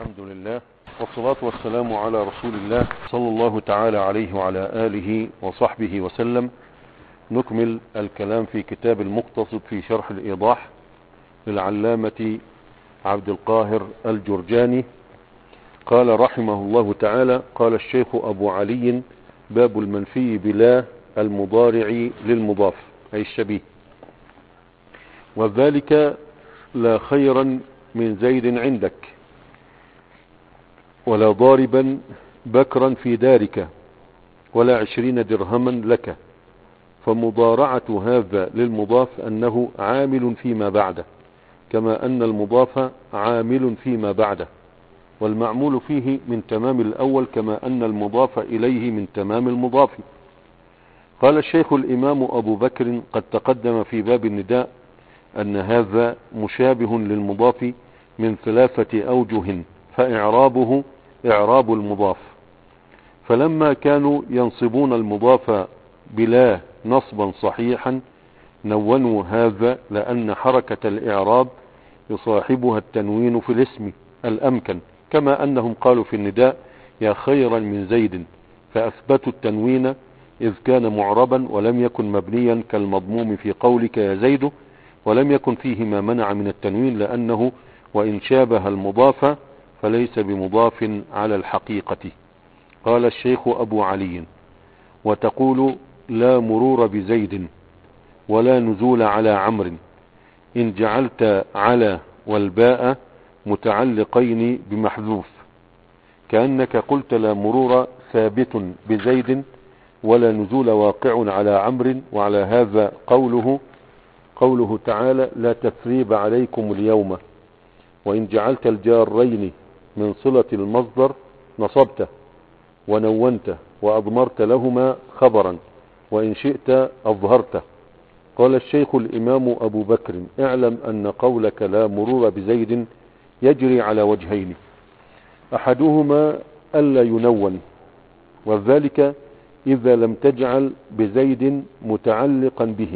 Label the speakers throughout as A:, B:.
A: الحمد لله والصلاة والسلام على رسول الله صلى الله تعالى عليه وعلى آله وصحبه وسلم. نكمل الكلام في كتاب المقتصد في شرح الإيضاح للعلامة عبد القاهر الجرجاني. قال رحمه الله تعالى: قال الشيخ أبو علي: باب المنفي بلا المضارع للمضاف أي الشبيه، وذلك لا خيرا من زيد عندك، ولا ضاربا بكرا في دارك، ولا 20 درهما لك. فمضارعة هذا للمضاف أنه عامل فيما بعده، كما أن المضاف عامل فيما بعده، والمعمول فيه من تمام الأول، كما أن المضاف إليه من تمام المضاف. قال الشيخ الإمام أبو بكر: قد تقدم في باب النداء أن هذا مشابه للمضاف من 3 أوجه، فإعرابه إعراب المضاف. فلما كانوا ينصبون المضاف بلا نصبا صحيحا نونوا هذا، لأن حركة الإعراب يصاحبها التنوين في الاسم الأمكن، كما أنهم قالوا في النداء: يا خيرا من زيد، فأثبتوا التنوين إذ كان معربا ولم يكن مبنيا كالمضموم في قولك يا زيد، ولم يكن فيه ما منع من التنوين، لأنه وإن شابه المضاف فليس بمضاف على الحقيقة. قال الشيخ أبو علي: وتقول لا مرور بزيد ولا نزول على عمرو، إن جعلت على والباء متعلقين بمحذوف، كأنك قلت لا مرور ثابت بزيد ولا نزول واقع على عمرو. وعلى هذا قوله تعالى: لا تثريب عليكم اليوم. وإن جعلت الجارين من صلة المصدر نصبته ونونته وأضمرت لهما خبرا، وإن شئت أظهرته. قال الشيخ الإمام أبو بكر: اعلم أن قولك لا مرور بزيد يجري على وجهين، أحدهما ألا ينون، وذلك إذا لم تجعل بزيد متعلقا به،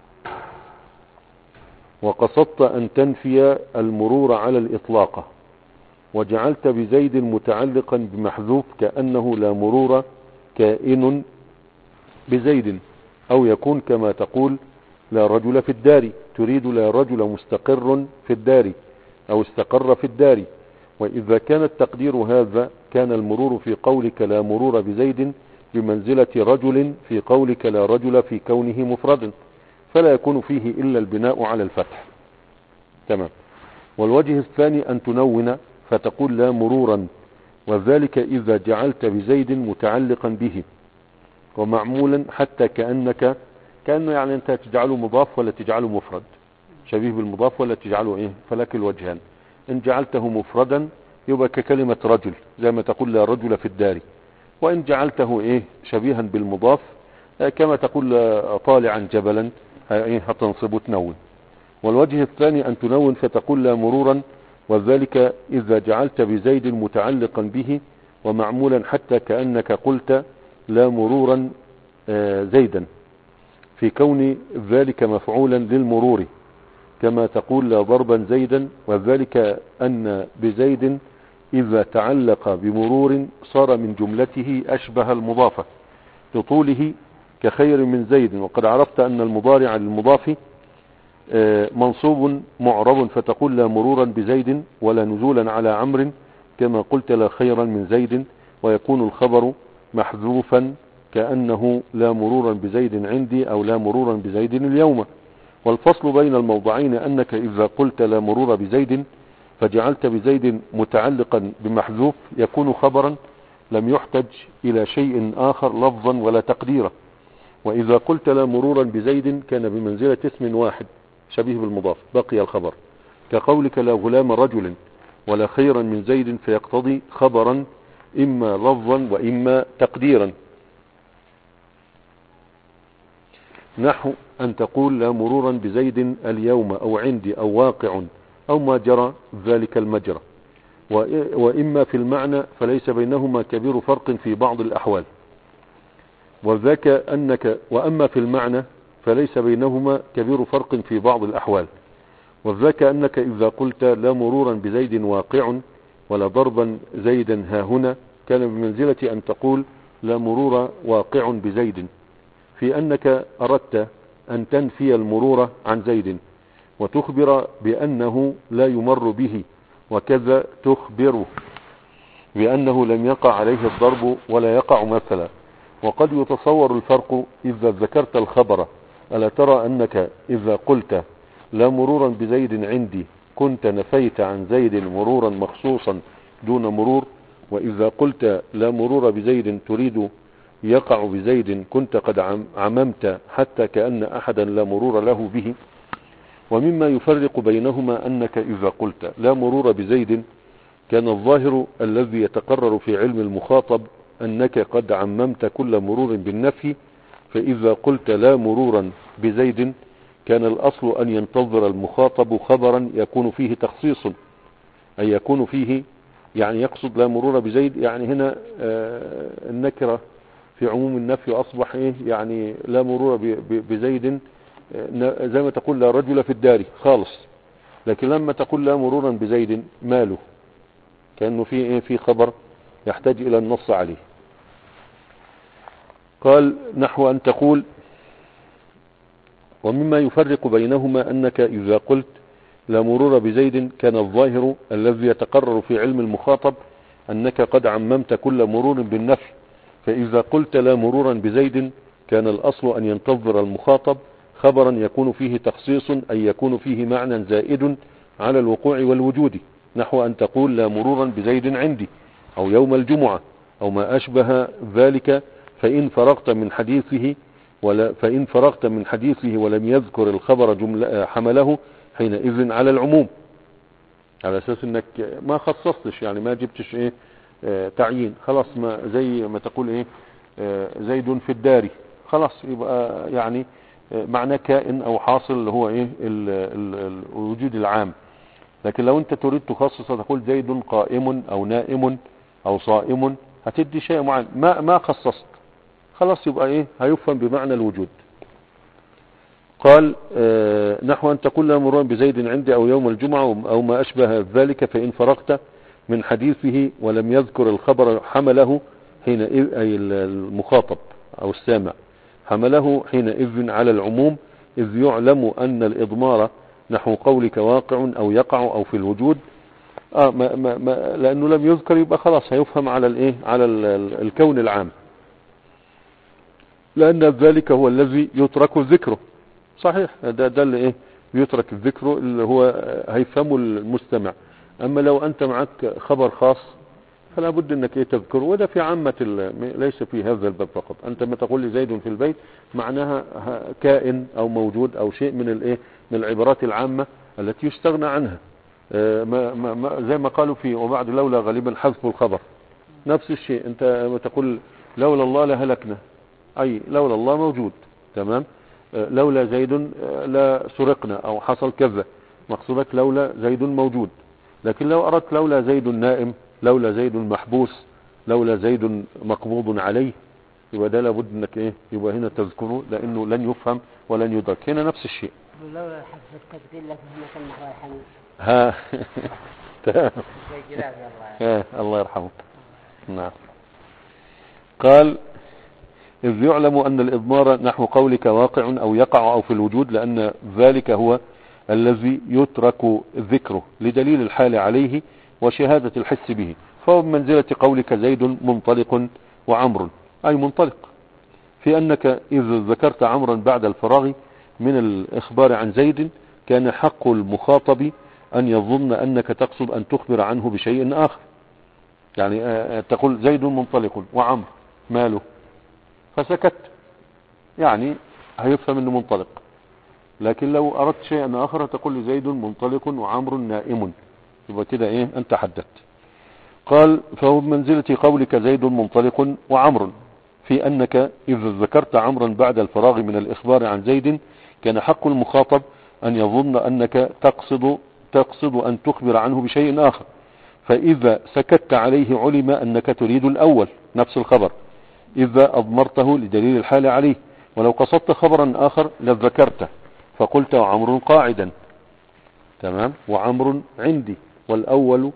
A: وقصدت أن تنفي المرور على الإطلاق، وجعلت بزيد متعلقا بمحذوف، كأنه لا مرور كائن بزيد، أو يكون كما تقول لا رجل في الدار، تريد لا رجل مستقر في الدار أو استقر في الدار. وإذا كان التقدير هذا كان المرور في قولك لا مرور بزيد بمنزلة رجل في قولك لا رجل في كونه مفردا، فلا يكون فيه إلا البناء على الفتح. تمام. والوجه الثاني أن تنون فتقول لا مرورا، وذلك إذا جعلت بزيد متعلقا به ومعمولا، حتى كأنه يعني أنت تجعله مضاف ولا تجعله مفرد، شبيه بالمضاف ولا تجعله إيه، فلك الوجهان. إن جعلته مفردا يبقى ككلمة رجل، زي ما تقول لا رجل في الدار. وإن جعلته إيه شبيها بالمضاف كما تقول طالعا جبلا، هتنصب وتنون. والوجه الثاني أن تنون فتقول لا مرورا، وذلك إذا جعلت بزيد متعلقا به ومعمولا، حتى كأنك قلت لا مرورا زيدا، في كون ذلك مفعولا للمرور، كما تقول لا ضربا زيدا، وذلك أن بزيد إذا تعلق بمرور صار من جملته أشبه المضافة لطوله كخير من زيد. وقد عرفت أن المضارع للمضاف منصوب معرب، فتقول لا مرورا بزيد ولا نزولا على عمرو، كما قلت لا خيرا من زيد، ويكون الخبر محذوفا كأنه لا مرورا بزيد عندي أو لا مرورا بزيد اليوم. والفصل بين الموضعين أنك إذا قلت لا مرور بزيد فجعلت بزيد متعلقا بمحذوف يكون خبرا لم يحتج إلى شيء آخر لفظا ولا تقديرا. وإذا قلت لا مرورا بزيد كان بمنزلة اسم واحد شبيه بالمضاف، بقي الخبر، كقولك لا غلام رجل ولا خيرا من زيد، فيقتضي خبرا إما لفظا وإما تقديرا. نحو أن تقول لا مرورا بزيد اليوم أو عندي أو واقع أو ما جرى ذلك المجرى. وإما في المعنى فليس بينهما كبير فرق في بعض الأحوال، وذاك أنك وأما في المعنى فليس بينهما كبير فرق في بعض الأحوال، وذاك أنك إذا قلت لا مرورا بزيد واقع ولا ضربا زيدا ها هنا كان بمنزلة أن تقول لا مرور واقع بزيد، في أنك أردت أن تنفي المرور عن زيد وتخبر بأنه لا يمر به، وكذا تخبره بأنه لم يقع عليه الضرب ولا يقع مثلا. وقد يتصور الفرق إذا ذكرت الخبر. ألا ترى أنك إذا قلت لا مرورا بزيد عندي كنت نفيت عن زيد مرورا مخصوصا دون مرور، وإذا قلت لا مرور بزيد تريد يقع بزيد كنت قد عممت حتى كأن أحدا لا مرور له به. ومما يفرق بينهما أنك إذا قلت لا مرور بزيد كان الظاهر الذي يتقرر في علم المخاطب أنك قد عممت كل مرور بالنفي، فإذا قلت لا مرورا بزيد كان الأصل أن ينتظر المخاطب خبرا يكون فيه تخصيص، أي يكون فيه يعني يقصد لا مرور بزيد، يعني هنا النكرة في عموم النفي أصبح إيه يعني لا مرور بزيد، زي ما تقول لا رجل في الدار خالص. لكن لما تقول لا مرورا بزيد ماله، كأنه في إيه في خبر يحتاج إلى النص عليه. قال نحو أن تقول ومما يفرق بينهما أنك إذا قلت لا مرور بزيد كان الظاهر الذي يتقرر في علم المخاطب أنك قد عممت كل مرور بالنفي، فإذا قلت لا مرورا بزيد كان الأصل أن ينتظر المخاطب خبرا يكون فيه تخصيص، أي يكون فيه معنى زائد على الوقوع والوجود، نحو أن تقول لا مرورا بزيد عندي أو يوم الجمعة أو ما أشبه ذلك. فإن فرغت من حديثه ولم يذكر الخبر جملة حمله حينئذ على العموم، على أساس أنك ما خصصتش، يعني ما جبتش إيه تعيين، خلاص ما زي ما تقول إيه زيد في الدار، خلاص يبقى يعني معنى كائن أو حاصل اللي هو إيه الوجود العام. لكن لو أنت تريد تخصص تقول زيد قائم أو نائم أو صائم، هتدي شيء معين ما خصصت، خلاص يبقى إيه هيفهم بمعنى الوجود. قال نحو أن تقول لا مرور بزيد عندي أو يوم الجمعة أو ما أشبه ذلك، فإن فرغت من حديثه ولم يذكر الخبر حمله حينئذ، أي المخاطب أو السامع، حمله حينئذ على العموم، إذ يعلم أن الإضمار نحو قولك واقع أو يقع أو في الوجود لأنه لم يذكر يبقى خلاص هيفهم على الإيه على الكون العام، لأن ذلك هو الذي يترك ذكره. صحيح ده اللي إيه يترك الذكر اللي هو هيفهمه المستمع. أما لو أنت معك خبر خاص فلا بد أنك إيه تذكره، وده في عامة ليس في هذا الباب فقط. أنت ما تقول لي زيد في البيت معناها كائن أو موجود أو شيء من الإيه من العبارات العامة التي يستغنى عنها، زي ما قالوا في وبعد لولا غالبا حذف الخبر، نفس الشيء. أنت ما تقول لولا الله لهلكنا، أي لولا الله موجود تمام، لولا زيد لا سرقنا أو حصل كذا، مقصودك لولا زيد موجود. لكن لو أردت لولا زيد نائم، لولا زيد محبوس، لولا زيد مقبوض عليه، يبقى ده لابد انك ايه يبقى هنا تذكره، لانه لن يفهم ولن يدرك. هنا نفس الشيء.
B: لولا حذف التقدير لكن كان نحو الحميد.
A: ها الله يرحمه. نعم. قال إذ يعلم أن الإضمار نحو قولك واقع أو يقع أو في الوجود، لأن ذلك هو الذي يترك ذكره لدليل الحال عليه وشهادة الحس به، فهو بمنزلة قولك زيد منطلق وعمر، أي منطلق، في أنك إذا ذكرت عمرا بعد الفراغ من الإخبار عن زيد كان حق المخاطب أن يظن أنك تقصد أن تخبر عنه بشيء آخر، يعني تقول زيد منطلق وعمر ماله، فسكت يعني هيفهم أنه منطلق. لكن لو أردت شيئا آخر تقول لي زيد منطلق وعمر نائم، يبقى كده إيه أنت حددت. قال فهو بمنزلة قولك زيد منطلق وعمر، في أنك إذا ذكرت عمرا بعد الفراغ من الإخبار عن زيد كان حق المخاطب أن يظن أنك تقصد أن تخبر عنه بشيء آخر، فإذا سكت عليه علم أنك تريد الأول نفس الخبر إذا أضمرته لدليل الحال عليه. ولو قصدت خبرا آخر لذكرته فقلت وعمر قاعدا، تمام، وعمر عندي، والأول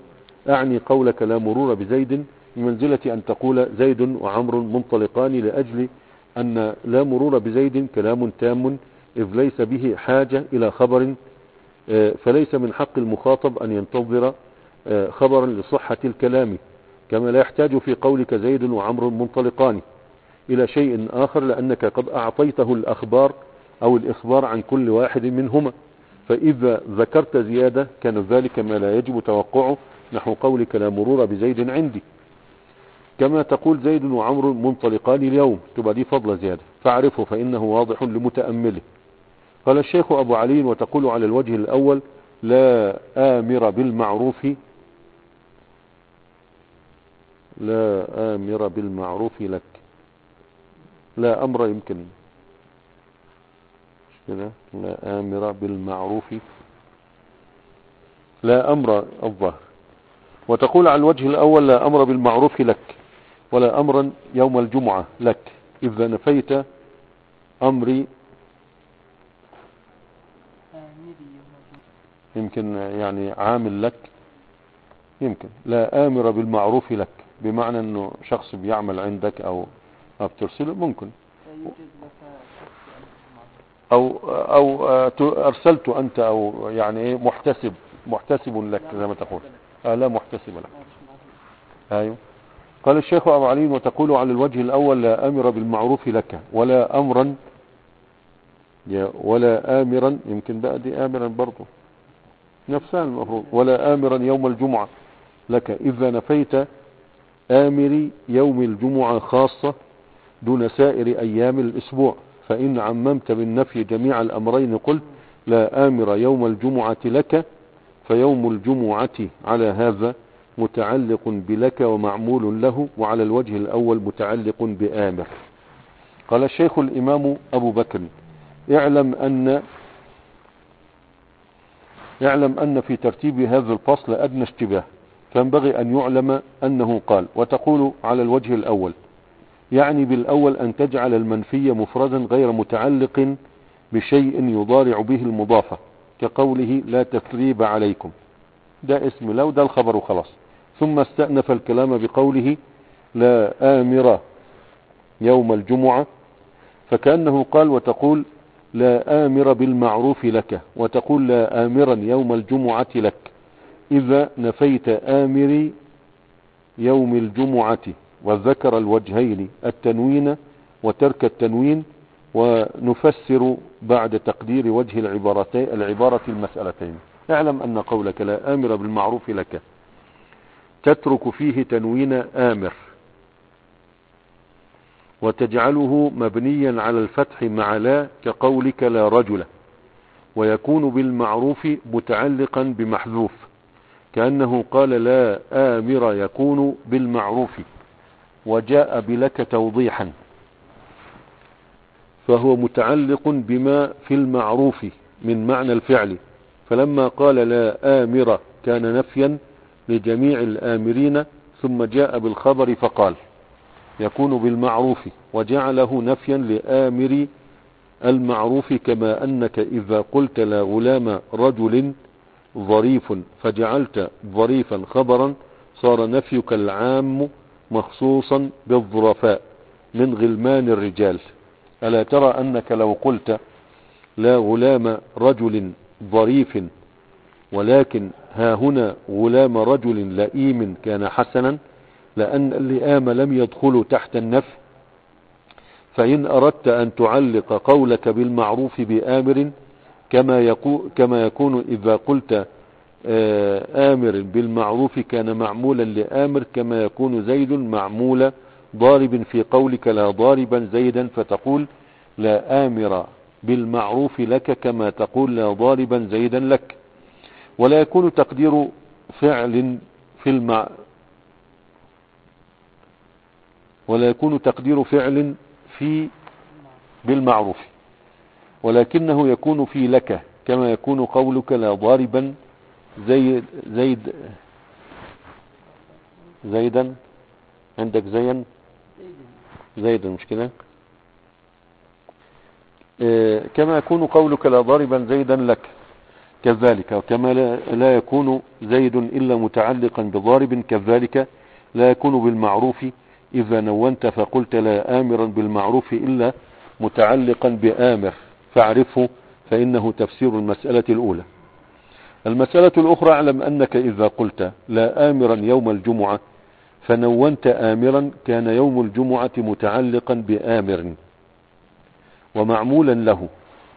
A: أعني قولك لا مرور بزيد بمنزلة أن تقول زيد وعمر منطلقان، لأجل أن لا مرور بزيد كلام تام إذ ليس به حاجة إلى خبر، فليس من حق المخاطب أن ينتظر خبرا لصحة الكلام، كما لا يحتاج في قولك زيد وعمر منطلقان إلى شيء آخر، لأنك قد أعطيته الأخبار أو الإخبار عن كل واحد منهما. فإذا ذكرت زيادة كان ذلك ما لا يجب توقعه، نحو قولك لا مرور بزيد عندي، كما تقول زيد وعمر منطلقان اليوم، تبقى دي فضل زيادة، فاعرفه فإنه واضح لمتأمله. قال الشيخ أبو علي: وتقول على الوجه الأول لا آمر بالمعروف، لا آمر بالمعروف لك، لا أمر يمكن كده، لا آمر بالمعروف، لا أمر الظهر. وتقول على الوجه الأول لا أمر بالمعروف لك ولا أمرا يوم الجمعة لك، إذا نفيت أمري، يمكن يعني عامل لك، يمكن لا آمر بالمعروف لك بمعنى أنه شخص بيعمل عندك أو بترسله، ممكن، أو أرسلت أنت، أو يعني إيه محتسب لك زي ما تقول، لا محتسب لك. أيوه. قال الشيخ أبو علي: وتقول على الوجه الأول لا آمر بالمعروف لك ولا أمرا، ولا آمرا، يمكن بقى دي آمرا برضو نفسها المفروض، ولا آمرا يوم الجمعة لك، إذا نفيت آمري يوم الجمعة خاصة دون سائر أيام الأسبوع. فإن عممت بالنفي جميع الأمرين قلت لا آمر يوم الجمعة لك، فيوم الجمعة على هذا متعلق بلك ومعمول له، وعلى الوجه الأول متعلق بآمر. قال الشيخ الإمام أبو بكر: اعلم أن في ترتيب هذا الفصل أدنى اشتباه، فينبغي أن يعلم أنه قال وتقول على الوجه الأول، يعني بالأول أن تجعل المنفي مفردا غير متعلق بشيء يضارع به المضافة، كقوله لا تثريب عليكم، ده اسم لو ده الخبر خلاص. ثم استأنف الكلام بقوله لا آمر يوم الجمعة، فكأنه قال وتقول لا آمر بالمعروف لك، وتقول لا آمرا يوم الجمعة لك، إذا نفيت آمري يوم الجمعة، وذكر الوجهين التنوين وترك التنوين، ونفسر بعد تقدير وجه العبارة المسألتين. اعلم أن قولك لا آمر بالمعروف لك تترك فيه تنوين آمر وتجعله مبنيا على الفتح مع لا، كقولك لا رجل، ويكون بالمعروف متعلقا بمحذوف، كأنه قال لا آمر يكون بالمعروف، وجاء بلك توضيحا، فهو متعلق بما في المعروف من معنى الفعل، فلما قال لا آمر كان نفيا لجميع الآمرين، ثم جاء بالخبر فقال يكون بالمعروف، وجعله نفيا لآمر المعروف، كما أنك إذا قلت لا غلام رجل ظريف فجعلت ظريفا خبرا، صار نفيك العام مخصوصا بالظرفاء من غلمان الرجال. ألا ترى أنك لو قلت لا غلام رجل ظريف، ولكن ها هنا غلام رجل لئيم كان حسنا، لأن اللئام لم يدخل تحت النفي. فإن أردت أن تعلق قولك بالمعروف بآمر كما يكون إذا قلت آمر بالمعروف كان معمولا لآمر، كما يكون زيد معمول ضارب في قولك لا ضاربا زيدا، فتقول لا آمر بالمعروف لك كما تقول لا ضاربا زيدا لك. ولا يكون تقدير فعل في بالمعروف، ولكنه يكون في لك، كما يكون قولك لا ضاربا زيدا، عندك زيدا مش كده، كما يكون قولك لا ضاربا زيدا لك. كذلك، وكما لا يكون زيد إلا متعلقا بضارب كذلك لا يكون بالمعروف إذا نونت فقلت لا آمرا بالمعروف إلا متعلقا بآمر فاعرفه، فإنه تفسير المسألة الأولى. المسألة الأخرى: اعلم أنك إذا قلت لا آمرا يوم الجمعة فنونت آمرا كان يوم الجمعة متعلقا بآمر ومعمولا له،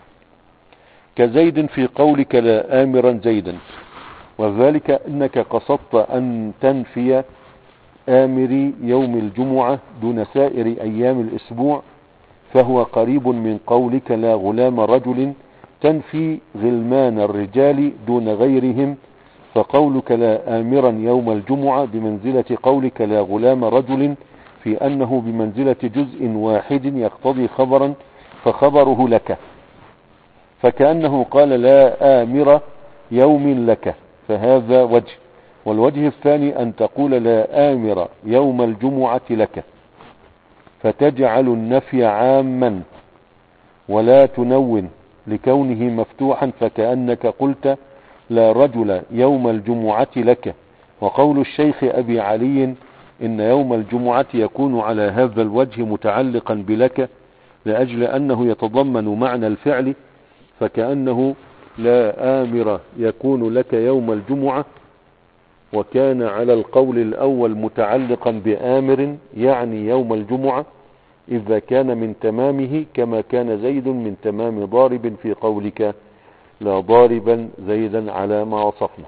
A: كزيد في قولك لا آمرا زيدا، وذلك أنك قصدت أن تنفي آمري يوم الجمعة دون سائر أيام الأسبوع، فهو قريب من قولك لا غلام رجل تنفي غلمان الرجال دون غيرهم، فقولك لا آمرا يوم الجمعة بمنزلة قولك لا غلام رجل في أنه بمنزلة جزء واحد يقتضي خبرا فخبره لك، فكأنه قال لا آمر يوم لك، فهذا وجه. والوجه الثاني أن تقول لا آمر يوم الجمعة لك، فتجعل النفي عاما ولا تنون لكونه مفتوحا، فكأنك قلت لا رجل يوم الجمعة لك. وقول الشيخ أبي علي إن يوم الجمعة يكون على هذا الوجه متعلقا بلك لأجل أنه يتضمن معنى الفعل، فكأنه لا آمر يكون لك يوم الجمعة، وكان على القول الأول متعلقا بآمر يعني يوم الجمعة إذا كان من تمامه، كما كان زيد من تمام ضارب في قولك لا ضاربا زيدا على ما وصفنا.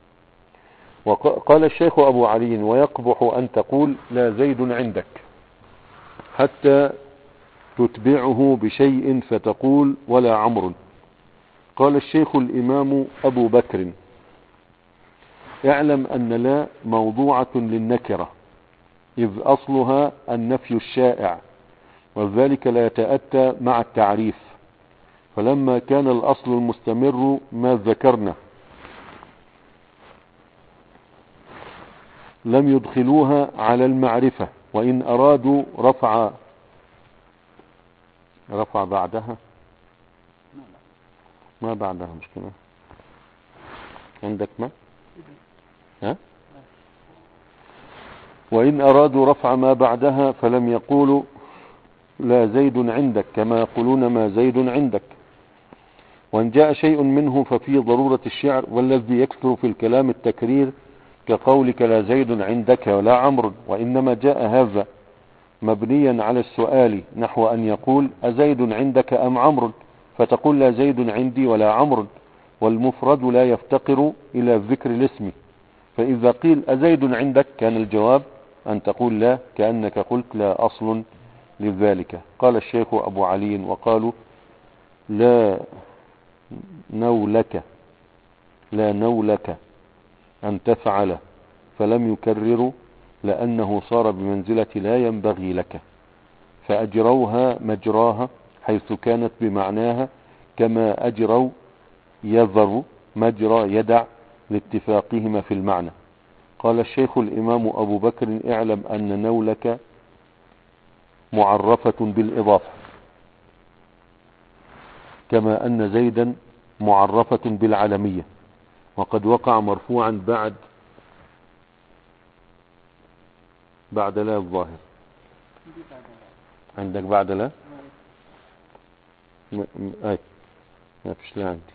A: وقال الشيخ أبو علي ويقبح أن تقول لا زيد عندك حتى تتبعه بشيء فتقول ولا عمرو. قال الشيخ الإمام أبو بكر اعلم أن لا موضوعة للنكرة إذ أصلها النفي الشائع، وذلك لا يتأتى مع التعريف، فلما كان الأصل المستمر ما ذكرنا لم يدخلوها على المعرفة، وإن أرادوا رفع بعدها ما بعدها مش كده عندك ما ها؟ وإن أرادوا رفع ما بعدها فلم يقولوا لا زيد عندك كما يقولون ما زيد عندك. وإن جاء شيء منه ففي ضرورة الشعر، والذي يكثر في الكلام التكرير كقولك لا زيد عندك ولا عمرو، وإنما جاء هذا مبنيا على السؤال نحو أن يقول أزيد عندك أم عمرو، فتقول لا زيد عندي ولا عمرو، والمفرد لا يفتقر إلى ذكر الاسم، فإذا قيل أزيد عندك كان الجواب أن تقول لا، كأنك قلت لا أصل لذلك. قال الشيخ أبو علي وقالوا لا نولك أن تفعل، فلم يكرروا لأنه صار بمنزلة لا ينبغي لك، فأجروها مجراها حيث كانت بمعناها، كما أجروا يذر مجرى يدع لاتفاقهما في المعنى. قال الشيخ الإمام أبو بكر اعلم أن نولك معرفة بالإضافة، كما أن زيدا معرفة بالعلمية، وقد وقع مرفوعا بعد لا الظاهر عندك بعد لا ما فيش لا عندي.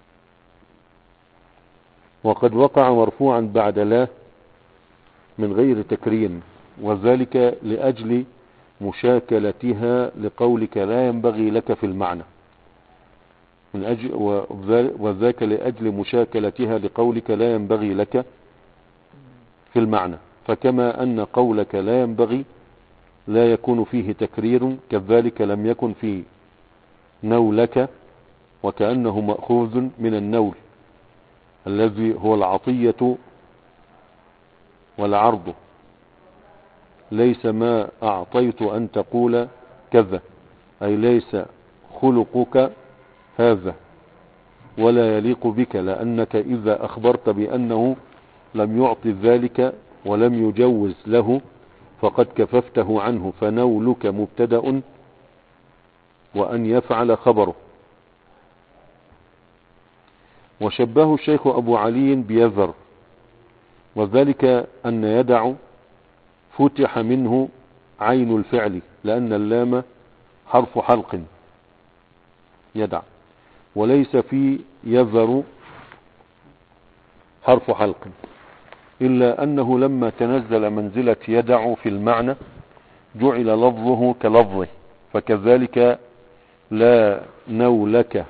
A: وقد وقع مرفوعا بعد لا من غير تكرير، وذلك لأجل مشاكلتها لقولك لا ينبغي لك في المعنى، وذاك لأجل مشاكلتها لقولك لا ينبغي لك في المعنى، فكما أن قولك لا ينبغي لا يكون فيه تكرير، كذلك لم يكن في نولك، وكأنه مأخوذ من النول الذي هو العطية والعرض، ليس ما أعطيت أن تقول كذا، أي ليس خلقك هذا ولا يليق بك، لأنك إذا أخبرت بأنه لم يعطي ذلك ولم يجوز له فقد كففته عنه، فنولك مبتدأ وأن يفعل خبره. وشبهه الشيخ أبو علي بيذر، وذلك أن يدع فتح منه عين الفعل لأن اللام حرف حلق يدع، وليس في يذر حرف حلق، إلا أنه لما تنزل منزلة يدع في المعنى جعل لفظه كلفظه، فكذلك لا نولك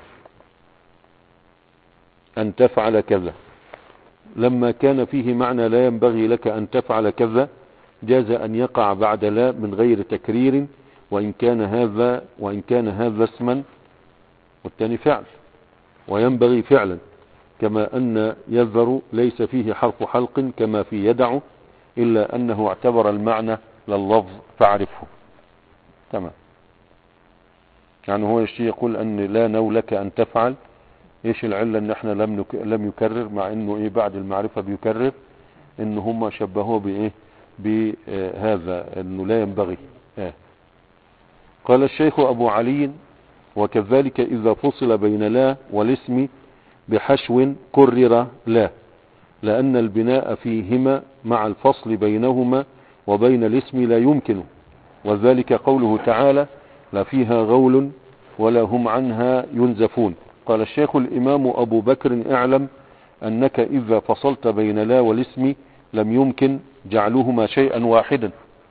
A: أن تفعل كذا، لما كان فيه معنى لا ينبغي لك أن تفعل كذا جاز أن يقع بعد لا من غير تكرير، وإن كان هذا اسما والثاني فعل وينبغي فعلا، كما أن يذر ليس فيه حرف حلق كما في يدع، إلا أنه اعتبر المعنى لللفظ فاعرفه. تمام. يعني هو يقول أن لا نولك أن تفعل، ايش العلة ان احنا لم يكرر، مع انه ايه بعد المعرفة بيكرر، ان هم شبهوه بايه بهذا انه لا ينبغي. قال الشيخ ابو علي: وكذلك اذا فصل بين لا والاسم بحشو كرر لا، لان البناء فيهما مع الفصل بينهما وبين الاسم لا يمكن، وذلك قوله تعالى: لا فيها غول ولا هم عنها ينزفون. قال الشيخ الإمام أبو بكر: اعلم أنك إذا فصلت بين لا والاسم لم يمكن جعلهما شيئا واحدا،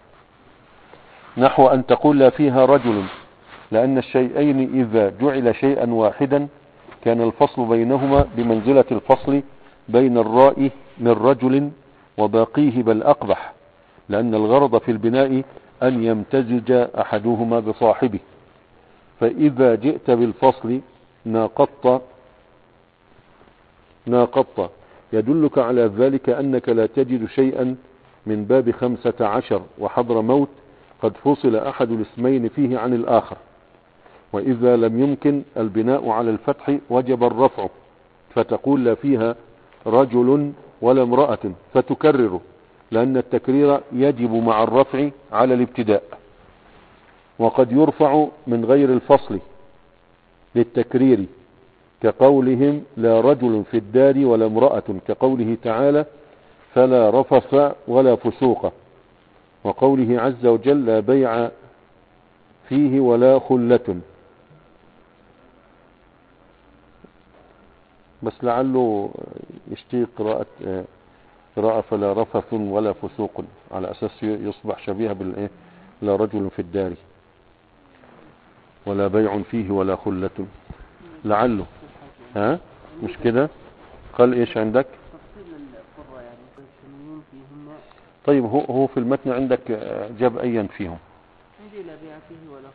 A: نحو أن تقول لا فيها رجل، لأن الشيئين إذا جعل شيئا واحدا كان الفصل بينهما بمنزلة الفصل بين الراء من رجل وباقيه، بل أقبح، لأن الغرض في البناء أن يمتزج أحدهما بصاحبه، فإذا جئت بالفصل ناقضت يدلك على ذلك أنك لا تجد شيئا من باب 15 وحضر موت قد فصل أحد الاسمين فيه عن الآخر. وإذا لم يمكن البناء على الفتح وجب الرفع، فتقول لا فيها رجل ولا امرأة فتكرره، لأن التكرير يجب مع الرفع على الابتداء. وقد يرفع من غير الفصل للتكرير، كقولهم لا رجل في الدار ولا امرأة، كقوله تعالى: فلا رفث ولا فسوق، وقوله عز وجل: لا بيع فيه ولا خلة. بس لعله يشتي قراءة فلا رفث ولا فسوق، على أساس يصبح شبيه بالإيه: لا رجل في الدار ولا بيع فيه ولا خلة، لعله. مش كده؟ قال ايش عندك؟ طيب هو في المتن عندك جاب ايا فيهم؟
B: عندي لا بيع فيه ولا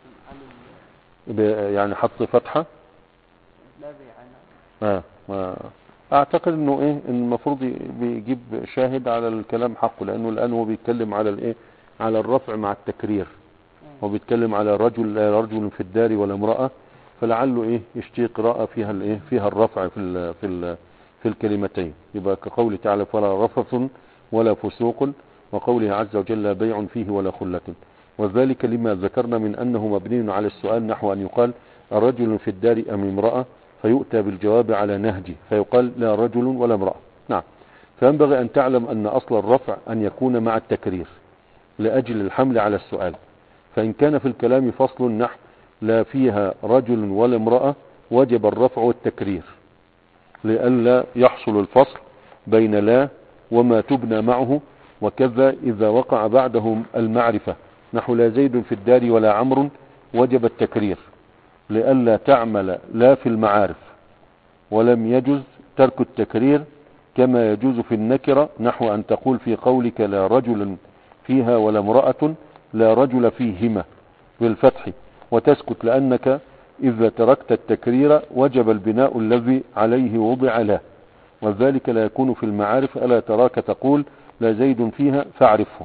B: خلة
A: يعني حط فتحة؟
B: لا بيع.
A: ما اعتقد انه ايه، إن المفروض بيجيب شاهد على الكلام حقه، لانه الان هو بيتكلم على الايه، على الرفع مع التكرير، هو بيتكلم على رجل لا رجل في الدار ولا امرأة، فلعله ايه يشتي قراءة فيها الايه، فيها الرفع في الكلمتين، يبقى كقول تعالى: فلا رفث ولا فسوق، وقوله عز وجل: لا بيع فيه ولا خلة. وذلك لما ذكرنا من انه مبني على السؤال، نحو ان يقال: الرجل في الدار ام امرأة، فيؤتى بالجواب على نهجه فيقال: لا رجل ولا امرأة. نعم. فينبغي ان تعلم ان اصل الرفع ان يكون مع التكرير لأجل الحمل على السؤال، فإن كان في الكلام فصل نحو لا فيها رجل ولا امرأة وجب الرفع والتكرير، لئلا يحصل الفصل بين لا وما تبنى معه. وكذا إذا وقع بعدهم المعرفة نحو لا زيد في الدار ولا عمرو وجب التكرير، لئلا تعمل لا في المعارف، ولم يجز ترك التكرير كما يجوز في النكرة، نحو أن تقول في قولك: لا رجل فيها ولا امرأة لا رجل فيهما بالفتح، وتسكت، لأنك إذا تركت التكرير وجب البناء الذي عليه وضع لا، وذلك لا يكون في المعارف. ألا تراك تقول: لا زيد فيها فاعرفه.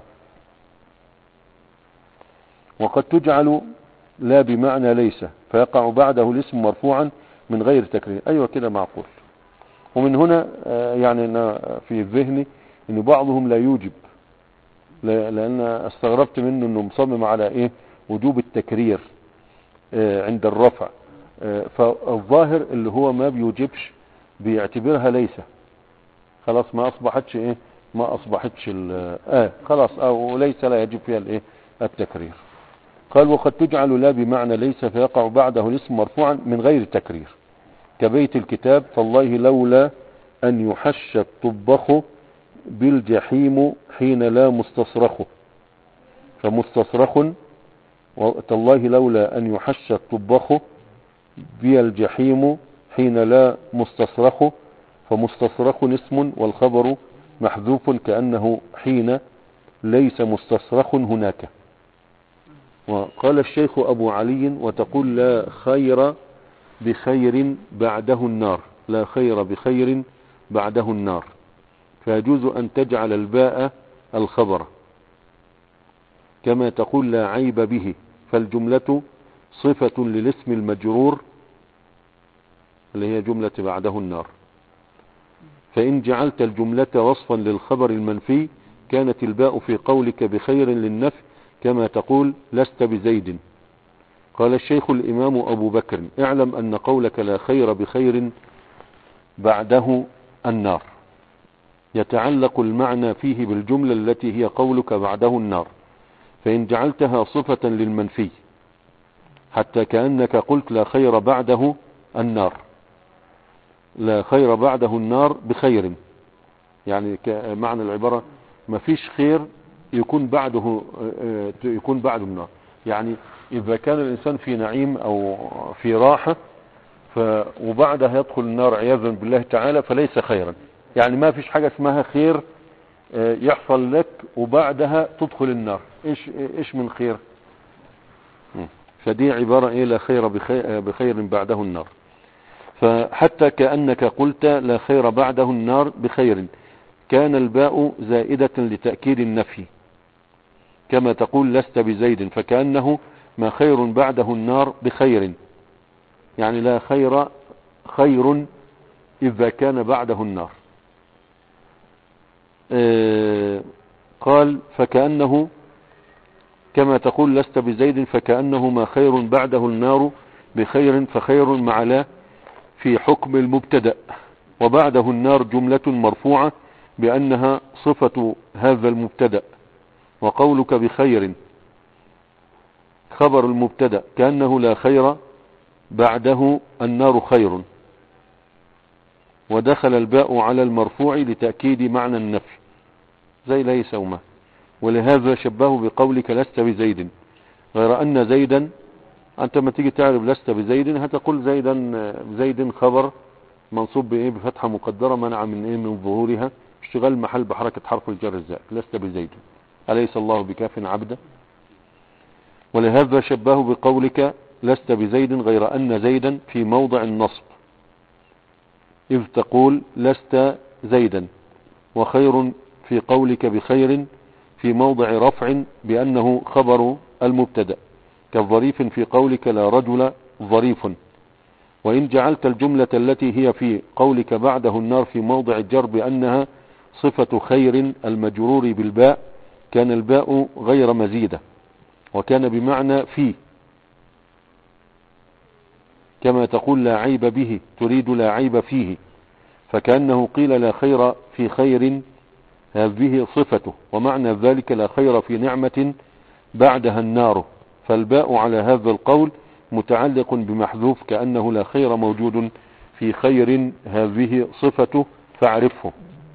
A: وقد تجعل لا بمعنى ليس، فيقع بعده الاسم مرفوعا من غير تكرير. أيوة كده معقول. ومن هنا يعني أنا في ذهني أن بعضهم لا يوجب، لأن استغربت منه أنه مصمم على إيه، وجوب التكرير عند الرفع، فالظاهر اللي هو ما بيوجبش بيعتبرها ليس، خلاص ما اصبحتش ايه، ما اصبحتش خلاص، او ليس لا يجب فيها الايه التكرير. قال وقد تجعل لا بمعنى ليس فيقع بعده الاسم مرفوعا من غير تكرير، كبيت الكتاب فالله لولا ان يحش الطبخ بالجحيم حين لا مستصرخ، فمستصرخ، تالله لولا ان يحش الطبخ بالجحيم حين لا مستصرخ، فمستصرخ اسم والخبر محذوف كأنه حين ليس مستصرخ هناك. وقال الشيخ أبو علي وتقول لا خير بخير بعده النار، لا خير بخير بعده النار، فيجوز أن تجعل الباء الخبر، كما تقول لا عيب به، فالجملة صفة للاسم المجرور اللي هي جملة بعده النار. فإن جعلت الجملة وصفا للخبر المنفي كانت الباء في قولك بخير للنفي، كما تقول لست بزيد. قال الشيخ الإمام أبو بكر اعلم أن قولك لا خير بخير بعده النار يتعلق المعنى فيه بالجملة التي هي قولك بعده النار، فإن جعلتها صفة للمنفي حتى كأنك قلت لا خير بعده النار، لا خير بعده النار بخير، يعني معنى العبارة ما فيش خير يكون بعده النار. يعني إذا كان الإنسان في نعيم أو في راحة وبعدها يدخل النار عياذا بالله تعالى فليس خيرا، يعني ما فيش حاجة اسمها خير يحصل لك وبعدها تدخل النار، ايش من خير؟ فدي عبارة ايه لا خير بخير بعده النار. فحتى كأنك قلت لا خير بعده النار بخير، كان الباء زائدة لتأكيد النفي، كما تقول لست بزيد، فكأنه ما خير بعده النار بخير، يعني لا خير إذا كان بعده النار. قال فكأنه كما تقول لست بزيد، فكأنه ما خير بعده النار بخير، فخير مع لا في حكم المبتدأ، وبعده النار جملة مرفوعة بأنها صفة هذا المبتدأ، وقولك بخير خبر المبتدأ كأنه لا خير بعده النار خير، ودخل الباء على المرفوع لتأكيد معنى النفي زي ليس وما، ولهذا شبهه بقولك لست بزيد، غير أن زيدا أنت ما تيجي تعرف لست بزيد هتقول زيد خبر منصوب بإيه بفتحة مقدرة منع من إيه من ظهورها اشتغال محل بحركة حرف الجر الزائد، لست بزيد أليس الله بكاف عبدا. ولهذا شبهه بقولك لست بزيد، غير أن زيدا في موضع النصب إذ تقول لست زيدا، وخير في قولك بخير في موضع رفع بأنه خبر المبتدأ، كالظريف في قولك لا رجل ظريف. وإن جعلت الجملة التي هي في قولك بعده النار في موضع الجر بأنها صفة خير المجرور بالباء كان الباء غير مزيدة، وكان بمعنى في، كما تقول لا عيب به تريد لا عيب فيه، فكأنه قيل لا خير في خير هذه صفته، ومعنى ذلك لا خير في نعمة بعدها النار، فالباء على هذا القول متعلق بمحذوف كأنه لا خير موجود في خير هذه صفته فاعرفه.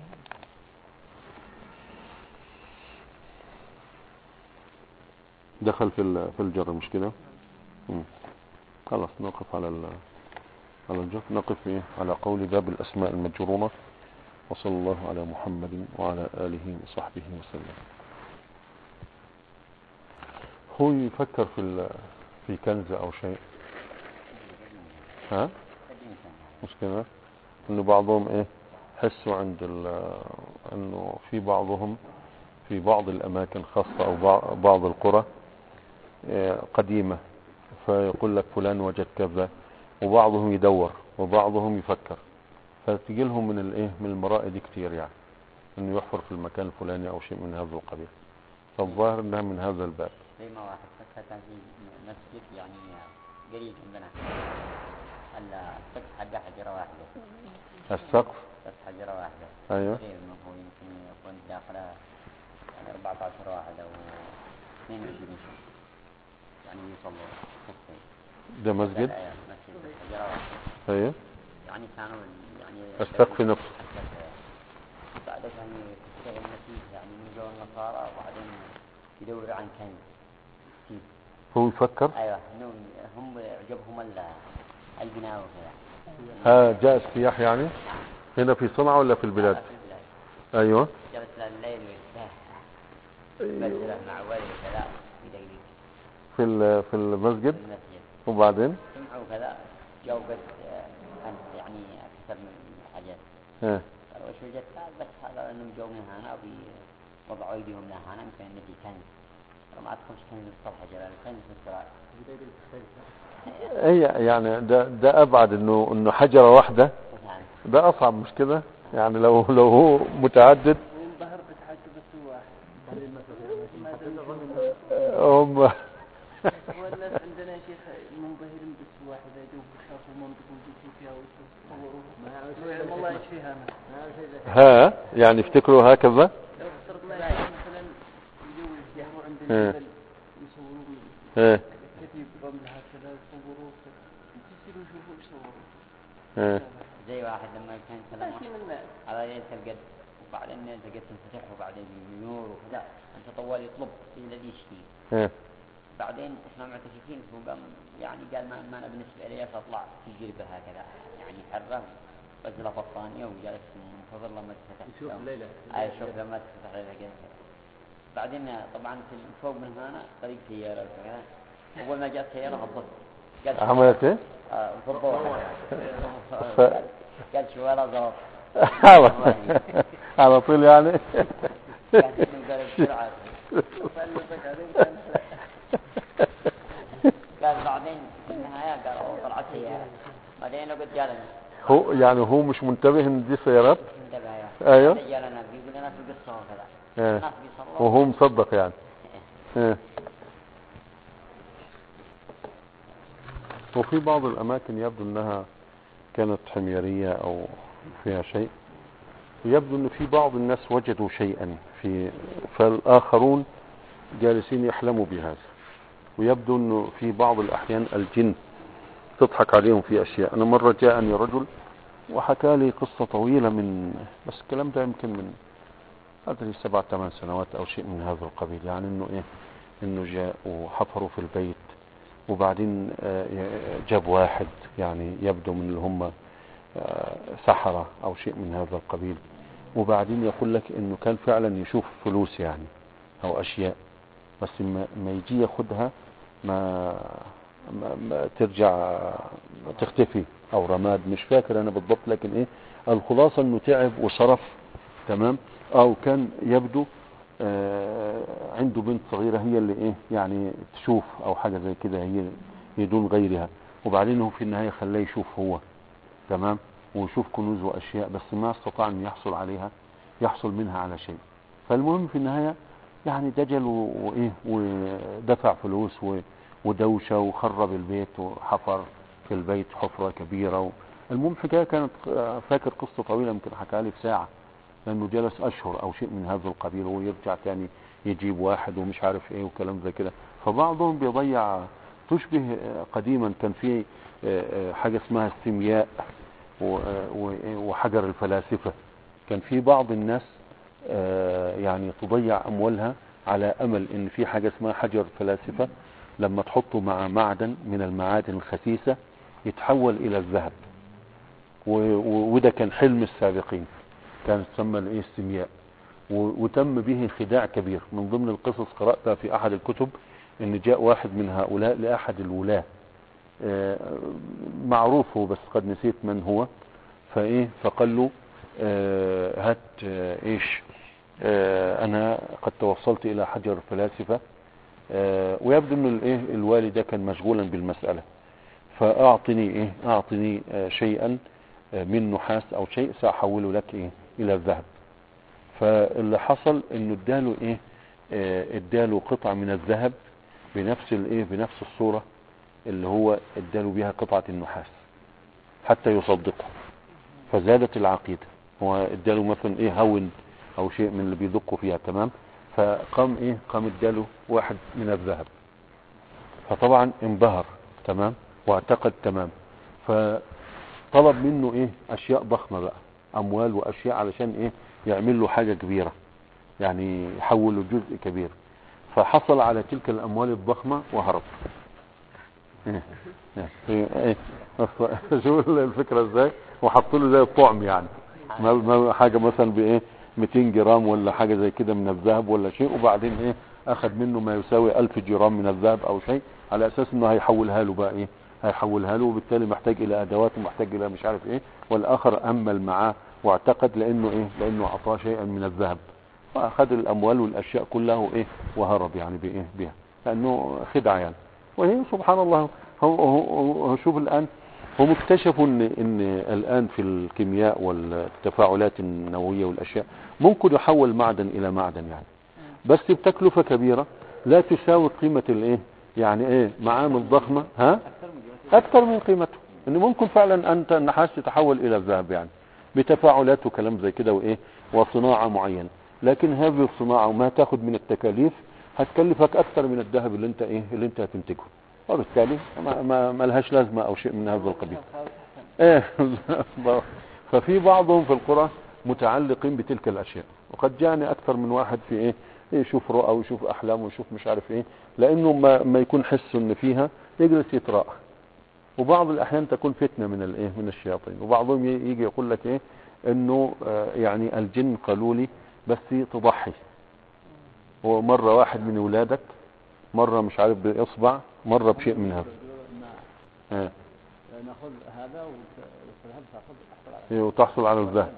A: دخل في الجر مش كده؟ خلاص نقف على الجر، نقف على قول باب الأسماء المجرورة. وصلى الله على محمد وعلى آله وصحبه وسلم. هو يفكر في كنز أو شيء، ها مش كده؟ إنه بعضهم حسوا عند إنه في بعضهم في بعض الأماكن خاصة أو بعض القرى قديمة، فيقول لك فلان وجد كذا، وبعضهم يدور وبعضهم يفكر، فتجي لهم من المرائد كتير، يعني انه يحفر في المكان الفلاني او شيء من هذا القبيل، فالظاهر انها من هذا الباب.
C: زي ما واحد فكر كان في مسجد يعني قريب عندنا السقف حقه حجرة واحدة.
A: السقف
C: حجرة واحدة.
A: ايوه.
C: هو يمكن يكون داخله يعني 14 واحد او 22 شخص يعني يصلوا كفين.
A: ده مسجد؟
C: ايوه مسجد حجرة واحدة.
A: ايوه.
C: يعني كانوا يعني
A: السقف نفسه.
C: بعد كان يشتغل نتيجة يعني من جو النصارى وبعدين يدور عن كنز.
A: هو يفكر؟
C: ايوه هم عجبهم البناء وكذا.
A: جاء السياح يعني هنا في صنعاء ولا في البلاد؟
C: في البلاد.
A: ايوه.
C: جلس الليل ويرتاح مثلا مع والد وكذا يدقيق
A: في المسجد.
C: في المسجد.
A: وبعدين
C: سمعوا كذا جو بس يعني اكثر من الحاجات. قالوا وش وجدت؟ قال بس هذا انهم جو من هنا ووضعوا ايديهم لهنا يمكن نجي كنز. ما تخش كنز الصبح جلال كنز في السراء.
A: اي يعني ده ابعد انه حجرة واحدة. ده اصعب مش كده يعني لو هو متعدد.
B: والبحر بتحجب بس واحد. والناس عندنا يا شيخ منبهرين بس واحد يدوب وشافوا منطقة وجيتوا فيها ويصوروا والله يشفيها
A: ها يعني افتكروا هكذا.
B: لو افترضنا مثلا يجوا يزحوا عند الجبل يصوروا كتيب رمل هكذا يصوروا يصيروا يشوفوا يصوروا.
C: زي واحد لما كان سلام على ليلة القدر وبعدين القدر تنفتح وبعدين النور وكذا انت طوال يطلب في الذي يشتي. بعدين احنا معتكفين وقام يعني قال ما انا بالنسبه لي اطلع تجربه هكذا يعني حره رجل فطانيه وجالس منتظر لما تفتح
D: يشوف الليله.
C: شوف لما تفتح الليله قدر. بعدين طبعا فوق من هنا طريق سياره وكذا. اول ما جاءت سياره هبطت.
A: عملت ايه؟
C: ضبط. قال شو ولا ضبط.
A: على طول يعني.
C: قال بعدين في النهاية قال طلعت سيارة. بعدين لو قلت جالنا
A: هو مش منتبه ان دي سيارات.
C: منتبه
A: ايوه.
C: جالنا بيقول لنا في القصة وكذا. الناس بيصلوا
A: وهو مصدق يعني. وفي بعض الاماكن يبدو انها كانت حميرية او فيها شيء ويبدو ان في بعض الناس وجدوا شيئا فالاخرون جالسين يحلموا بهذا ويبدو انه في بعض الاحيان الجن تضحك عليهم في اشياء. انا مرة جاءني رجل وحكى لي قصة طويلة بس الكلام ده يمكن من أدري 7-8 سنوات او شيء من هذا القبيل يعني انه جاء وحفروا في البيت وبعدين جاب واحد يعني يبدو من اللي هم سحرة او شيء من هذا القبيل وبعدين يقول لك انه كان فعلا يشوف فلوس يعني او اشياء بس ما يجي ياخدها ما ترجع تختفي او رماد مش فاكر انا بالضبط لكن الخلاصة انه تعب وصرف تمام او كان يبدو عنده بنت صغيرة هي اللي يعني تشوف او حاجة زي كده هي دون غيرها وبعدين هو في النهاية خلاه يشوف هو تمام ويشوف كنوز واشياء بس ما استطاع ان يحصل منها على شيء. فالمهم في النهاية يعني دجل ودفع فلوس ودوشة وخرب البيت وحفر في البيت حفرة كبيرة المهم حكاية كانت فاكر قصة طويلة يمكن حكى لي بساعة لانه جلس اشهر او شيء من هذا القبيل ويرجع تاني يجيب واحد ومش عارف ايه وكلام زي كده. فبعضهم بيضيع تشبه قديما كان في حاجة اسمها السمياء وحجر الفلاسفة. كان في بعض الناس يعني تضيع اموالها على امل ان في حاجة اسمها حجر الفلاسفة لما تحطه مع معدن من المعادن الخسيسة يتحول الى الذهب وده كان حلم السابقين كان تسمى السمياء وتم به خداع كبير. من ضمن القصص قرأتها في احد الكتب ان جاء واحد من هؤلاء لاحد الولاة معروف هو بس قد نسيت من هو فقال له هات انا قد توصلت الى حجر الفلاسفة ويبدو ان الوالي ده كان مشغولا بالمسألة فاعطني اعطني شيئا من نحاس او شيء ساحوله لك الى الذهب. فاللي حصل انه اداله قطعة من الذهب بنفس الصورة اللي هو اداله بها قطعة النحاس حتى يصدقه، فزادت العقيدة. هو اداله مثلا ايه هون او شيء من اللي بيدقوا فيها، تمام، فقام ايه قام اداله واحد من الذهب، فطبعا انبهر، تمام، واعتقد، تمام، فطلب منه ايه اشياء ضخمة بقى، اموال واشياء، علشان ايه يعمل له حاجة كبيرة، يعني يحول له جزء كبير. فحصل على تلك الاموال الضخمة وهرب. ايه شوف الفكرة ازاي، وحطوا له زي الطعم يعني، ما حاجة مثلا بايه 200 جرام ولا حاجة زي كده من الذهب ولا شيء، وبعدين ايه اخذ منه ما يساوي 1000 جرام من الذهب او شيء، على اساس انه هيحولها له بقى ايه، هيحولها له، وبالتالي محتاج الى ادوات ومحتاج الى مش عارف ايه، والاخر امل معاه واعتقد لانه ايه، لانه اعطاه شيئا من الذهب، فاخذ الاموال والاشياء كلها وايه وهرب يعني بايه بها، لانه خدعة يعني. وهي سبحان الله، هو شوف الان هم اكتشفوا ان الان في الكيمياء والتفاعلات النووية والاشياء ممكن يحول معدن الى معدن يعني، بس بتكلفة كبيرة لا تساوي قيمة الايه، يعني ايه معامل ضخمة، ها، اكثر من قيمته، ان ممكن فعلا انت النحاس تتحول الى الذهب يعني بتفاعلات وكلام زي كده وايه وصناعة معينة، لكن هذه الصناعة وما تاخد من التكاليف هتكلفك اكثر من الذهب اللي انت ايه اللي انت هتنتجه، وبالتالي ما لهاش لازمة او شيء من هذا القبيل. ايه ففي بعضهم في القرى متعلقين بتلك الاشياء، وقد جاءني اكثر من واحد في ايه يشوف رؤى ويشوف احلام ويشوف مش عارف ايه، لانه ما يكون حس ان فيها يجلس يتراءى. وبعض الاحيان تكون فتنة من الايه من الشياطين، وبعضهم يجي يقول لك ايه انه يعني الجن قالوا لي بس تضحي، ومرة واحد من اولادك، مرة مش عارف باصبع، مرة بشيء من هذا،
B: ناخذ هذا والذهب تاخذ
A: وتحصل على الذهب.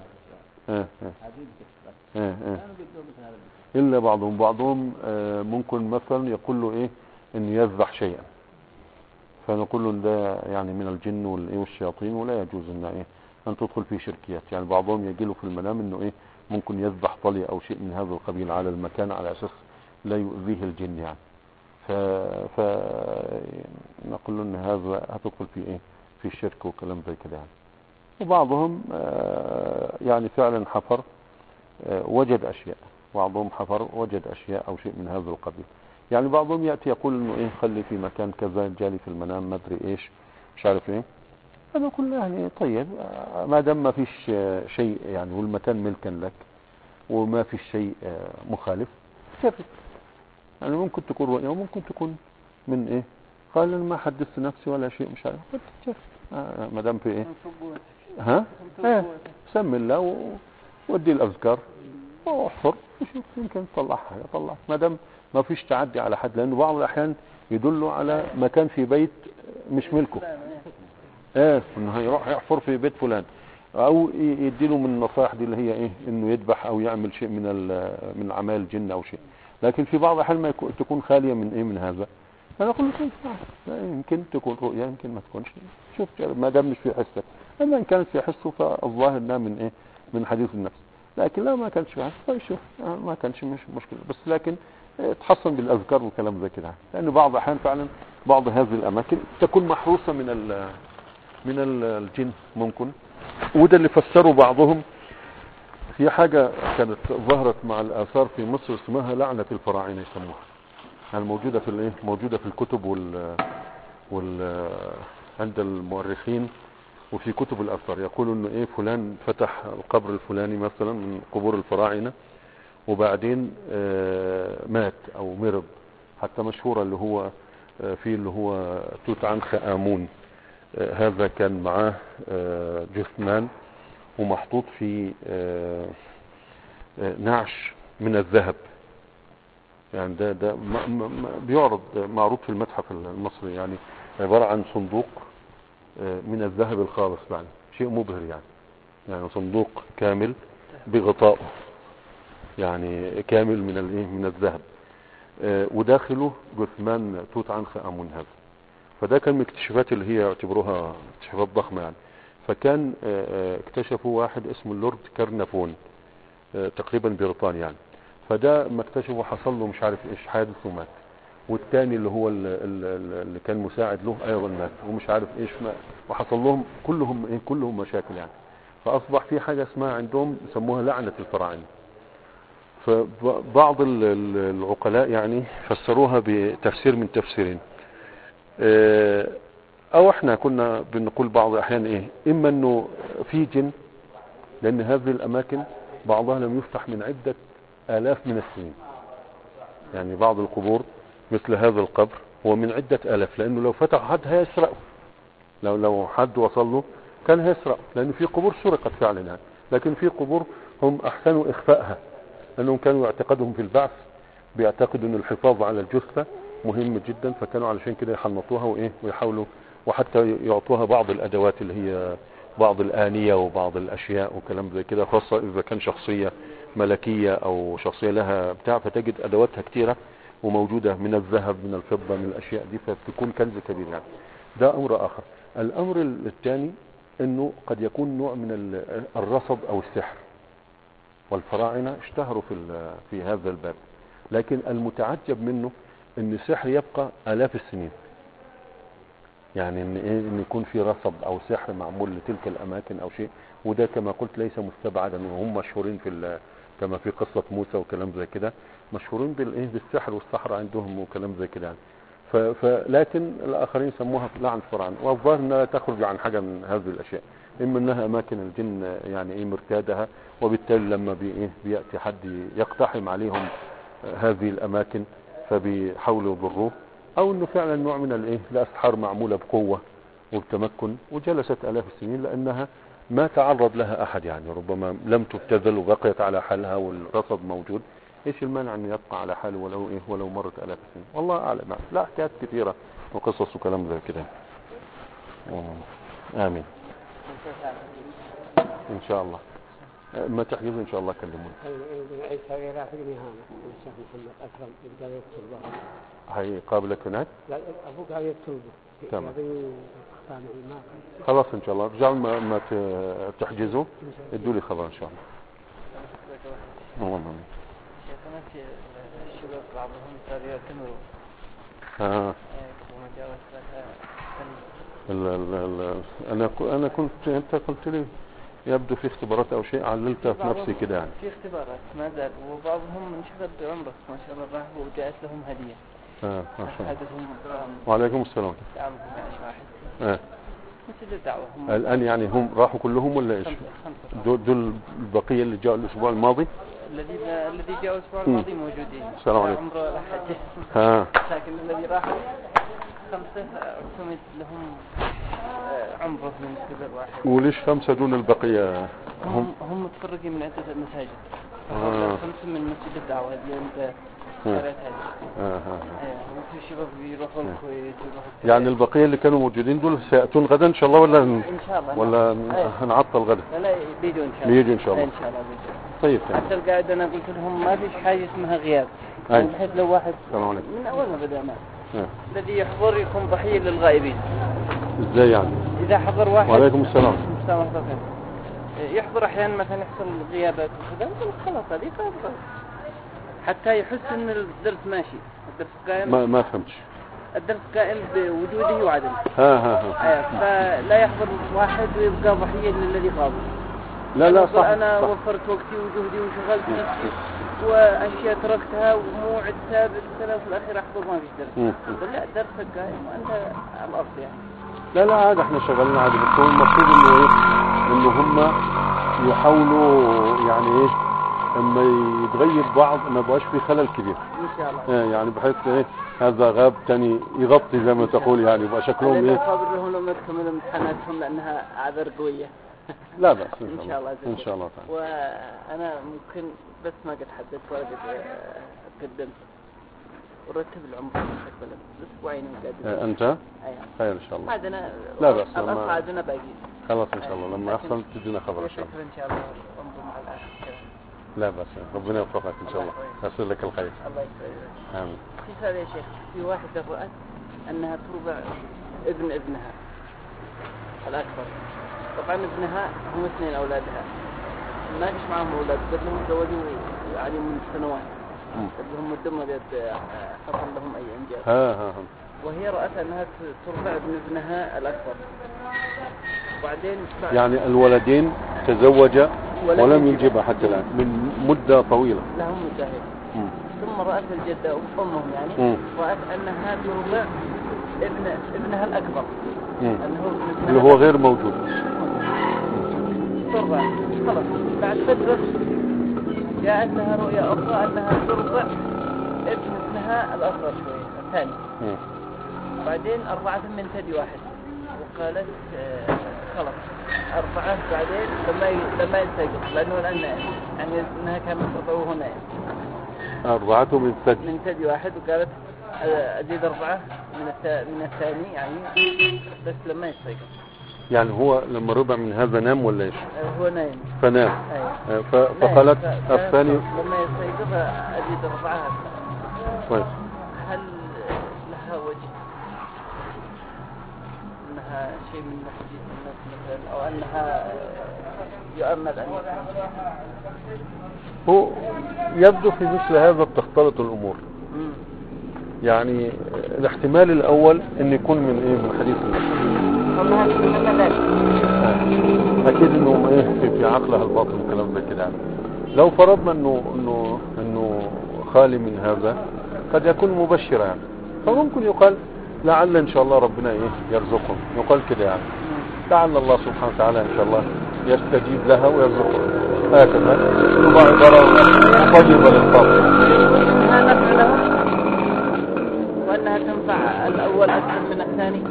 A: الا بعضهم ممكن مثلا يقول له ايه ان يذبح شيئا، فنقول له ده يعني من الجن والشياطين، ولا يجوز ان ايه ان تدخل في شركيات. يعني بعضهم يجي له في المنام انه ايه ممكن يذبح طلي او شيء من هذا القبيل على المكان على اساس لا يؤذيه الجن يعني، نقول له ان هذا هتدخل في ايه في الشرك وكلام زي كده يعني. وبعضهم يعني فعلا حفر وجد اشياء، بعضهم حفر وجد اشياء او شيء من هذا القبيل يعني. بعضهم يأتي يقول انه ايه خلي في مكان كذا، جالي في المنام ما ادري ايش مش عارف ايه، انا اقول يعني طيب ما دام ما فيش شيء يعني والمكان ملكا لك وما فيش شيء مخالف، كيف يعني ممكن تكون رؤيا وممكن تكون من ايه، قال انا ما حدثت نفسي ولا شيء مش عارف، كيف ما دام في ايه ها سمي الله ودي الاذكار واحفر وشوف يمكن تطلع حاجه، طلع ما دام ما فيش تعدي على حد، لانه بعض الاحيان يدلوا على مكان في بيت مش ملكه، انه هيروح يحفر في بيت فلان، او يديله من النصائح دي اللي هي ايه انه يذبح او يعمل شيء من اعمال الجن او شيء. لكن في بعض الاحيان ما تكون خاليه من ايه من هذا، انا اقول له يمكن تكون رؤيا يمكن ما تكونش، شوف ما دام مش في حسك، اما ان كانت في حسه فالظاهر انها من ايه من حديث النفس، لكن لا ما كانش في حسه فيشوف ما كانش مش مشكله، بس لكن تحصن بالاذكار والكلام زي كده، لان بعض الاحيان فعلا بعض هذه الاماكن تكون محروسه من الجن ممكن. وده اللي فسروا بعضهم في حاجه كانت ظهرت مع الاثار في مصر اسمها لعنه الفراعنه يسموها، الموجودة في الايه موجودة في الكتب عند المؤرخين وفي كتب الاثار، يقولوا انه ايه فلان فتح القبر الفلاني مثلا من قبور الفراعنة وبعدين مات او مرض، حتى مشهورة اللي هو في اللي هو توت عنخ آمون، هذا كان معاه جثمان ومحطوط في نعش من الذهب، يعني ده بيعرض معروض في المتحف المصري، يعني عبارة عن صندوق من الذهب الخالص، يعني شيء مبهر يعني صندوق كامل بغطائه يعني كامل من الذهب، وداخله جثمان توت عنخ آمون هذا. فده كان من الاكتشافات اللي هي يعتبروها اكتشافات ضخمة يعني. فكان اكتشفوا واحد اسمه اللورد كارنافون تقريبا بريطانيا يعني، فده ما اكتشفوا حصل له مش عارف ايش حادث ومات، والتاني اللي هو اللي كان مساعد له ايضا مات، ومش عارف ايش ما، وحصل لهم كلهم مشاكل يعني. فاصبح في حاجة اسمها عندهم يسموها لعنة الفراعنة. فبعض العقلاء يعني فسروها بتفسير من تفسيرين. او احنا كنا بنقول بعض الاحيان اما انه في جن، لان هذه الاماكن بعضها لم يفتح من عدة الاف من السنين. يعني بعض القبور مثل هذا القبر هو من عدة الاف، لانه لو فتح حد هيسرقه، لو حد وصل له كان هيسرق، لان في قبور سرقت فعلا يعني. لكن في قبور هم احسنوا اخفائها، لانهم كانوا يعتقدهم في البعث، بيعتقدوا ان الحفاظ على الجثة مهم جدا، فكانوا علشان كده يحنطوها ويحاولوا، وحتى يعطوها بعض الادوات اللي هي بعض الآنية وبعض الاشياء وكلام زي كده، خاصة اذا كان شخصية ملكية او شخصية لها بتاع، فتجد ادواتها كتيرة وموجودة من الذهب من الفضة من الاشياء دي، فبتكون كنز كبير يعني. ده امر اخر. الامر الثاني انه قد يكون نوع من الرصد او السحر، والفراعنة اشتهروا في هذا الباب. لكن المتعجب منه ان السحر يبقى الاف السنين، يعني ان يكون في رصد او سحر معمول لتلك الاماكن او شيء. وده كما قلت ليس مستبعدا، وهم مشهورين كما في قصة موسى وكلام زي كده، مشهورين بالسحر والسحر عندهم وكلام زي كده يعني. لكن الاخرين سموها لعن الفراعنة، والظاهر انها تخرج عن حاجة من هذه الاشياء، اما انها اماكن الجن يعني مرتادها، وبالتالي لما بيأتي حد يقتحم عليهم هذه الاماكن فبيحاولوا يضروه، او انه فعلا نوع من الاسحار معمولة بقوة وبتمكن وجلست الاف السنين، لانها ما تعرض لها احد يعني، ربما لم تبتذل وبقيت على حالها والرصد موجود. ايش المانع ان يبقى على حاله ولو مرت الاف السنين؟ والله اعلم. لا، حكايات كثيرة وقصص وكلام زي كده. امين ان شاء الله. ما تحجز ان شاء الله كلموني. هي قابلك هناك؟
D: لا، ابوك قاعد يكتب.
A: تمام. خلاص ان شاء الله. رجعوا ما تحجزوا ادوا لي خبر ان شاء الله. اللهم
B: شيخنا الشباب بعضهم صاروا يعتمروا.
A: انا كنت انت قلت لي يبدو في اختبارات او شيء، عللتها في نفسي كده يعني.
B: في اختبارات ما زال، وبعضهم انشغل بعمره ما شاء الله، راحوا وجاءت لهم هديه.
A: ما شاء
B: الله.
A: وعليكم السلام.
B: دعوهم 12 واحد. مثل الدعوه هم
A: الان يعني هم راحوا كلهم ولا ايش؟ دول البقيه اللي جاءوا الاسبوع الماضي.
B: الذي جاءوا الاسبوع الماضي موجودين.
A: السلام عليكم.
B: عمره ولا حاجه. لكن الذي راح 5 اعتمد لهم عمره من قبل واحد.
A: وليش 5 دون البقيه؟
B: هم متفرقين من عدة مساجد. 5 من مسجد الدعوة اللي انت قريت هذه. وفي شباب بيروحوا الكويت
A: يعني البقية اللي كانوا موجودين دول سيأتون غدا ان شاء الله ولا
B: ان شاء الله
A: ولا هنعطل غدا؟
B: لا بيجوا ان شاء الله.
A: بيجوا ان شاء الله.
B: ان شاء الله بيجوا.
A: طيب
B: حتى القاعدة انا قلت لهم ما فيش حاجة اسمها غياب. بحيث لو واحد من اول ما بدأنا الذي يحضر يكون ضحية للغائبين.
A: ازاي يعني؟
B: اذا حضر واحد.
A: وعليكم السلام. يحضر
B: احيانا مثلا يحصل غيابات وكذا، خلاص هذه خلاص حتى يحس ان الدرس ماشي، الدرس قائم.
A: ما فهمتش.
B: الدرس قائم بوجوده وعدمه. فلا يحضر واحد ويبقى ضحية للذي غاب.
A: لا صح.
B: انا وفرت وقتي وجهدي وشغلت نفسي واشياء تركتها وموعد ثابت وكذا، وفي الاخير احضر ما فيش درس. لا درسك قائم وانت على الارض يعني.
A: لا عاد احنا شغالين عادي، بس هو المفروض انه هم يحاولوا يعني اما يتغير بعض ما بقاش في خلل كبير
B: ان شاء الله.
A: يعني بحيث هذا غاب تاني يغطي زي ما تقول يعني، يبقى شكلهم
B: خابر لهم لما تكمل امتحاناتهم لانها اعذار قويه.
A: لا بأس
B: ان شاء الله
A: ان شاء الله تعالى.
B: وانا ممكن بس ما قد حددت ولا قد قدمت ورتب العمر مستقبلا اسبوعين وقاعد.
A: انت؟
B: ايوه
A: خير ان شاء الله.
B: عادنا
A: لا بأس.
B: عادنا باقي.
A: خلاص ان شاء الله لما يحصل تدينا خبر ان شاء الله.
B: ان شاء الله انظم على الاخر.
A: لا بأس، ربنا يوفقك ان شاء الله. يصل لك الخير.
B: الله يسعدك.
A: امين.
B: في هذا يا شيخ، في واحدة رأت انها ترضع ابنها الاكبر. طبعا ابنها هم 2 اولادها، ما فيش معهم اولاد، قد لهم زوجوا يعني من سنوات. اللي هم الدم الذي حصل لهم أي إنجاز.
A: ها.
B: وهي رأت أنها ترضع ابنها الأكبر. وبعدين
A: يعني الولدين تزوج ولم ينجبها حتى الآن من مدة طويلة.
B: لهم مدة. ثم رأت الجدة أمهم يعني رأت أنها ترضع ابنها الأكبر
A: اللي هو غير موجود.
B: ترضع خلاص. بعد فترة جاءت لها رؤيا أخرى أنها ترضع ابنها الأصغر شوية الثاني. بعدين أرضعت من ثدي واحد وقالت خلاص أرضعت. بعدين لما يستيقظ لأنه الآن نائم يعني أنها كانت تطوه نائم.
A: أرضعته من
B: ثدي واحد وقالت أزيد أربعة من الثاني يعني بس لما يستيقظ.
A: يعني هو لما رضع من هذا نام ولا ايش؟
B: هو نايم.
A: فنام. فقالت الثاني
B: لما يستيقظ أزيد أربعة.
A: طيب.
B: هل لها وجه أنها شيء من حديث الناس مثلا أو أنها يؤمل أن
A: هو يبدو في مثل هذا بتختلط الأمور. يعني الاحتمال الأول أن يكون من حديث الناس. أكيد أنه في عقلها الباطن وكلام زي كده. لو فرضنا أنه خالي من هذا قد يكون مبشرا يعني. فممكن يقال لعل إن شاء الله ربنا يرزقهم. يقال كده يعني لعل الله سبحانه وتعالى إن شاء الله يستجيب لها ويرزقها. هكذا تبقى عبارة مطيبة للطاقة.
B: وأنها تنفع الأول أكثر من الثاني.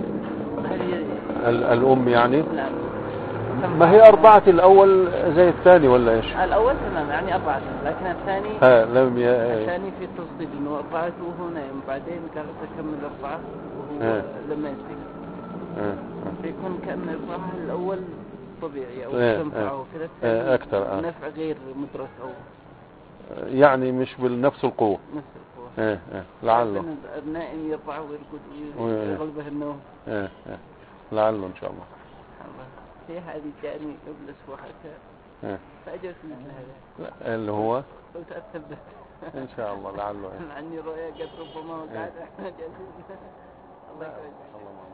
A: الأم يعني؟
B: نعم.
A: ما هي أربعة الأول زي الثاني ولا إيش؟
B: الأول تمام يعني أربعة لكن الثاني الثاني في تصديق إنه أربعة وهو نايم. بعدين قالت تكمل أربعة وهو لما يستيقظ فيكون كأن أربعة الأول طبيعي أو تنفعه كذا
A: أكثر
B: نفع غير مدرك أو
A: يعني مش بنفس القوة.
B: نفس القوة.
A: لعله
B: النائم يرفع ويرقد ويغلبه النوم.
A: لعله إن شاء الله.
B: في هذه جاني قبل أسبوع حتى فأجلس مثل هذا
A: اللي هو
B: قلت أتثبت
A: إن شاء الله لعله
B: عني رؤيا قد ربما وقعت. الله يكرمك.